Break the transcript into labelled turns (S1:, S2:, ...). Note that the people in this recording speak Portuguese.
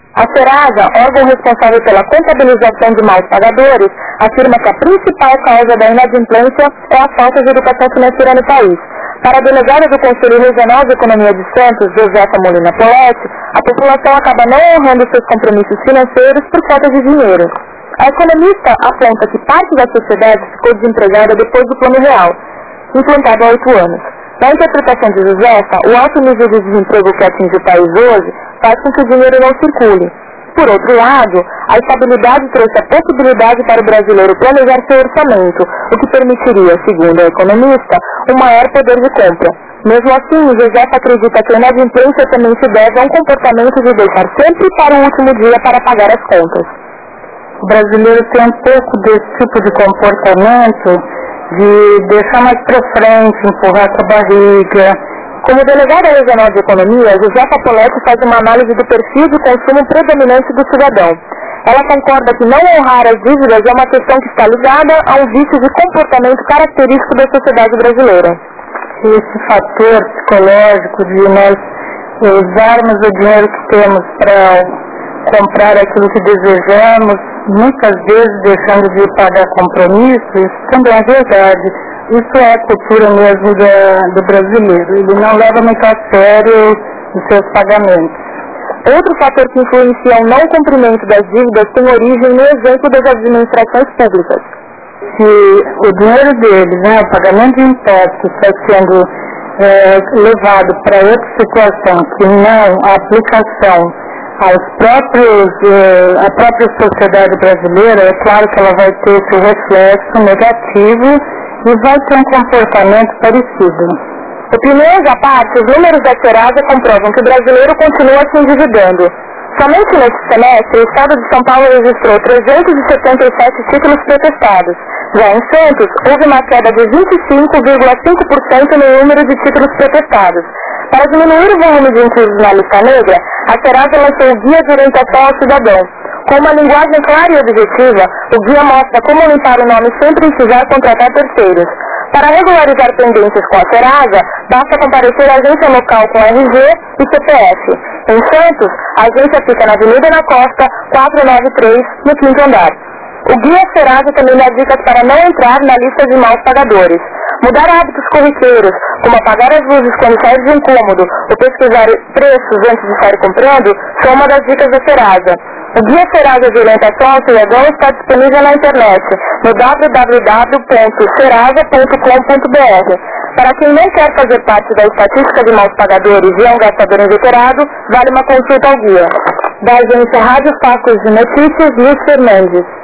S1: A Serasa, órgão responsável pela contabilização de maus pagadores, afirma que a principal causa da inadimplência é a falta de educação financeira no país. Para a delegada do Conselho Regional de Economia de Santos, Josefa Molina Poletti, a população acaba não honrando seus compromissos financeiros por falta de dinheiro. A economista aponta que parte da sociedade ficou desempregada depois do Plano Real, implantado há 8 anos. Na interpretação de Josefa, o alto nível de desemprego que atinge o país hoje faz com que o dinheiro não circule. Por outro lado, a estabilidade trouxe a possibilidade para o brasileiro planejar seu orçamento, o que permitiria, segundo a economista, um maior poder de compra. Mesmo assim, Josefa acredita que a inadimplência também se deve a um comportamento de deixar sempre para o último dia para pagar as contas.
S2: O brasileiro tem um pouco desse tipo de comportamento de deixar mais para frente, empurrar com a barriga.
S1: Como delegada regional de economia, Josefa Poletti faz uma análise do perfil de consumo predominante do cidadão. Ela concorda que não honrar as dívidas é uma questão que está ligada a um vício de comportamento característico da sociedade brasileira.
S2: Esse fator psicológico de nós usarmos o dinheiro que temos para comprar aquilo que desejamos, muitas vezes deixando de pagar compromissos, isso também é verdade. Isso é a cultura mesmo do brasileiro. Ele não leva muito a sério os seus pagamentos.
S1: Outro fator que influencia o não cumprimento das dívidas tem origem no exemplo das administrações públicas.
S2: Se o dinheiro deles, o pagamento de impostos está sendo levado para outra situação, que não a aplicação à própria sociedade brasileira, é claro que ela vai ter esse reflexo negativo e vai ter um comportamento parecido.
S1: Opiniões à parte, os números da Serasa comprovam que o brasileiro continua se endividando. Somente neste semestre, o Estado de São Paulo registrou 377 títulos protestados. Já em Santos, houve uma queda de 25,5% no número de títulos protestados. Para diminuir o volume de intrusos na lista negra, a Serasa lançou o Guia de Orientação ao Cidadão. Com uma linguagem clara e objetiva, o guia mostra como limpar o nome sem precisar contratar terceiros. Para regularizar pendências com a Serasa, basta comparecer à agência local com RG e CPF. Em Santos, a agência fica na Avenida da Costa, 493, no 5º andar. O guia Serasa também dá dicas para não entrar na lista de maus pagadores. Mudar hábitos corriqueiros, como apagar as luzes quando sai de um cômodo ou pesquisar preços antes de sair comprando, são uma das dicas da Serasa. O Guia Serasa de Orientação ao Cidadão está disponível na internet, no www.serasa.com.br. Para quem não quer fazer parte da estatística de maus pagadores e é um gastador inveterado, vale uma consulta ao guia. Da agência Rádio Facos de Notícias, Luiz Fernandes.